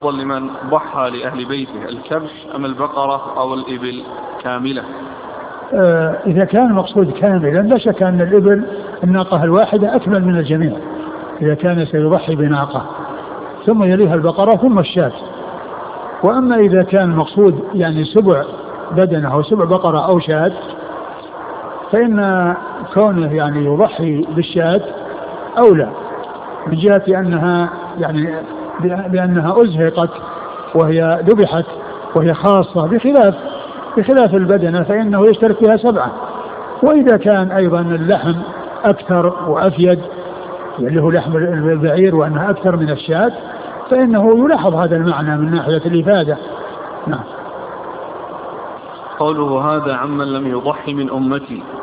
لمن ضحى لأهل بيته الكبش أم البقرة أو الإبل كاملة؟ إذا كان المقصود كاملا لا شك أن الإبل الناقة الواحدة أكمل من الجميع إذا كان سيضحي بناقة، ثم يليها البقرة ثم الشاة. وأما إذا كان المقصود يعني سبع بدنة أو سبع بقرة أو شاة، فإن كونه يعني يضحي بالشاة أولى، من جهة أنها يعني بأنها أزهقت وهي ذبحت وهي خاصة، بخلاف البدنة فإنه يشترك فيها 7. وإذا كان أيضا اللحم أكثر وأفيد اللي هو لحم البعير وأنها أكثر من الشاة، فإنه يلاحظ هذا المعنى من ناحية الإفادة. نعم. قوله هذا عمن لم يضحي من أمتي